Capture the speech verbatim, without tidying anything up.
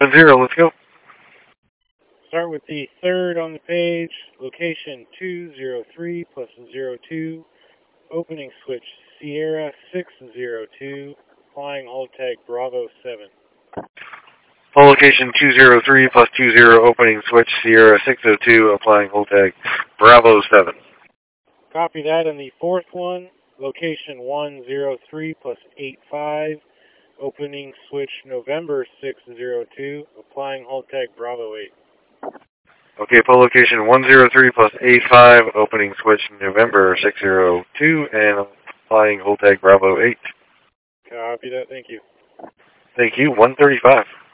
Zero, let's go. Start with the third on the page, location two zero three plus zero two, opening switch Sierra six zero two, applying hold tag Bravo seven. Hull location two zero three plus two zero, opening switch Sierra six zero two, applying hold tag Bravo seven. Copy that in the fourth one, location one zero three plus eight five, opening switch November six zero two, applying hold tag Bravo eight. Okay, pull location one zero three plus eight five, opening switch November six zero two, and applying hold tag Bravo eight. Copy that, thank you. Thank you, one thirty-five.